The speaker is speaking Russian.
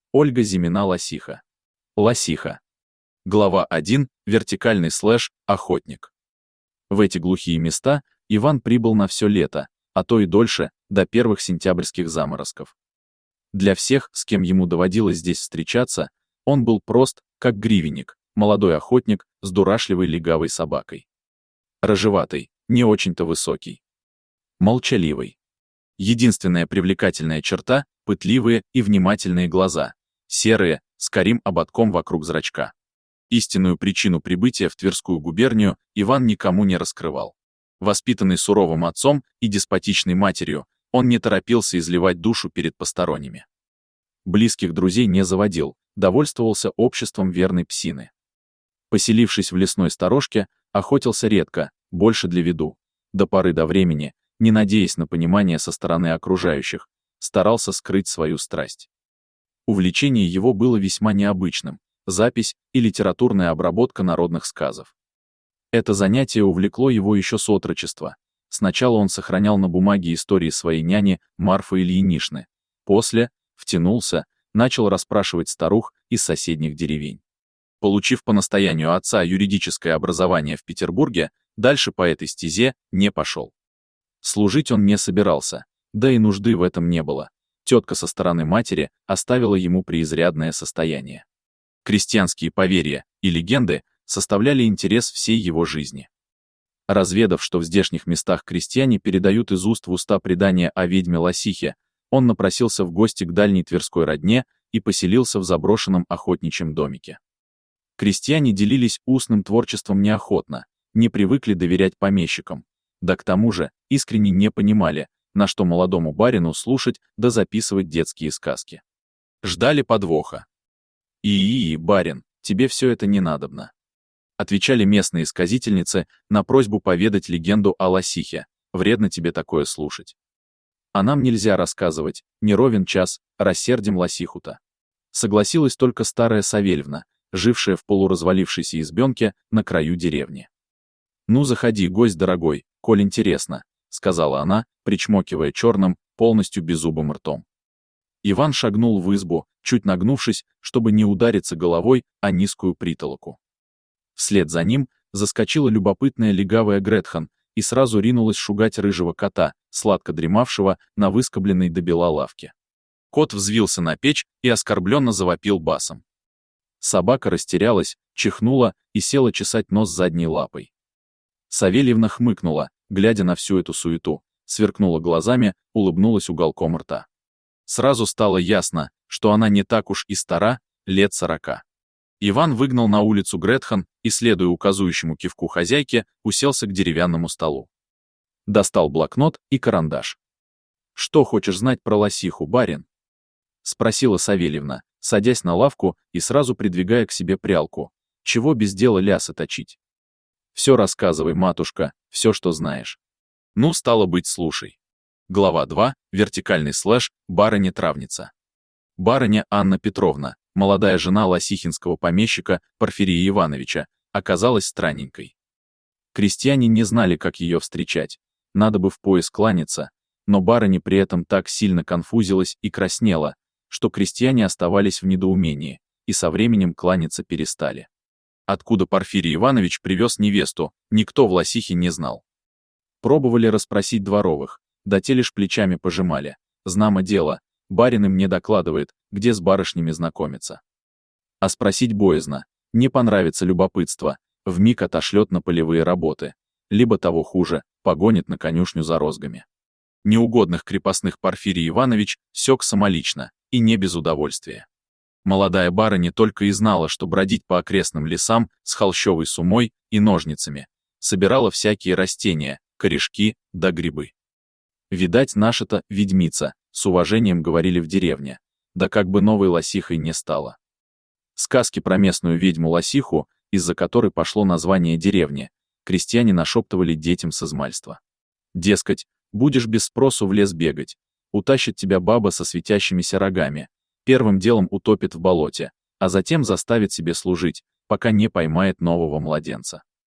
Ольга Зимина-Лосиха. Лосиха. Глава 1. Вертикальный слэш «Охотник». В эти глухие места Иван прибыл на все лето, а то и дольше, до первых сентябрьских заморозков. Для всех, с кем ему доводилось здесь встречаться, он был прост, как гривенник, молодой охотник с дурашливой легавой собакой. Рыжеватый, не очень-то высокий. Молчаливый. Единственная привлекательная черта — пытливые и внимательные глаза, серые, с карим ободком вокруг зрачка. Истинную причину прибытия в Тверскую губернию Иван никому не раскрывал. Воспитанный суровым отцом и деспотичной матерью, он не торопился изливать душу перед посторонними. Близких друзей не заводил, довольствовался обществом верной псины. Поселившись в лесной сторожке, охотился редко, больше для виду. До поры до времени, не надеясь на понимание со стороны окружающих, старался скрыть свою страсть. Увлечение его было весьма необычным — запись и литературная обработка народных сказов. Это занятие увлекло его еще с отрочества. Сначала он сохранял на бумаге истории своей няни Марфы Ильинишны. После втянулся, начал расспрашивать старух из соседних деревень. Получив по настоянию отца юридическое образование в Петербурге, дальше по этой стезе не пошел. Служить он не собирался, да и нужды в этом не было. Тетка со стороны матери оставила ему преизрядное состояние. Крестьянские поверья и легенды составляли интерес всей его жизни. Разведав, что в здешних местах крестьяне передают из уст в уста предания о ведьме Лосихе, он напросился в гости к дальней тверской родне и поселился в заброшенном охотничьем домике. Крестьяне делились устным творчеством неохотно, не привыкли доверять помещикам, да к тому же искренне не понимали, на что молодому барину слушать да записывать детские сказки. Ждали подвоха. «И, барин, тебе все это не надобно», отвечали местные сказительницы на просьбу поведать легенду о Лосихе. «Вредно тебе такое слушать. А нам нельзя рассказывать, не ровен час, рассердим Лосиху-то». Согласилась только старая Савельевна, жившая в полуразвалившейся избенке на краю деревни. «Ну, заходи, гость дорогой, коль интересно», — сказала она, причмокивая черным, полностью беззубым ртом. Иван шагнул в избу, чуть нагнувшись, чтобы не удариться головой о низкую притолоку. Вслед за ним заскочила любопытная легавая Гретхен и сразу ринулась шугать рыжего кота, сладко дремавшего на выскобленной до бела лавке. Кот взвился на печь и оскорбленно завопил басом. Собака растерялась, чихнула и села чесать нос задней лапой. Савельевна хмыкнула, глядя на всю эту суету, сверкнула глазами, улыбнулась уголком рта. Сразу стало ясно, что она не так уж и стара, лет 40. Иван выгнал на улицу Гретхен и, следуя указующему кивку хозяйки, уселся к деревянному столу. Достал блокнот и карандаш. «Что хочешь знать про Лосиху, барин?» — спросила Савельевна, садясь на лавку и сразу придвигая к себе прялку. «Чего без дела лясы точить? Все рассказывай, матушка, все, что знаешь». Ну, стало быть, слушай. Глава 2. Вертикальный слэш «Барыня-травница». Барыня Анна Петровна, молодая жена лосихинского помещика Порфирия Ивановича, оказалась странненькой. Крестьяне не знали, как ее встречать, надо бы в пояс кланяться, но барыня при этом так сильно конфузилась и краснела, что крестьяне оставались в недоумении и со временем кланяться перестали. Откуда Порфирий Иванович привез невесту, никто в Лосихе не знал. Пробовали расспросить дворовых, да те лишь плечами пожимали. Знамо дело, барин им не докладывает, где с барышнями знакомиться. А спросить боязно, не понравится любопытство, вмиг отошлет на полевые работы, либо того хуже, погонит на конюшню за розгами. Неугодных крепостных Порфирий Иванович сёк самолично, и не без удовольствия. Молодая барыня только и знала, что бродить по окрестным лесам с холщовой сумой и ножницами, собирала всякие растения, корешки да грибы. «Видать, наша-то ведьмица», — с уважением говорили в деревне, да как бы новой Лосихой не стала. Сказки про местную ведьму Лосиху, из-за которой пошло название деревни, крестьяне нашептывали детям с измальства. Дескать, будешь без спросу в лес бегать, утащит тебя баба со светящимися рогами, первым делом утопит в болоте, а затем заставит себе служить, пока не поймает нового младенца.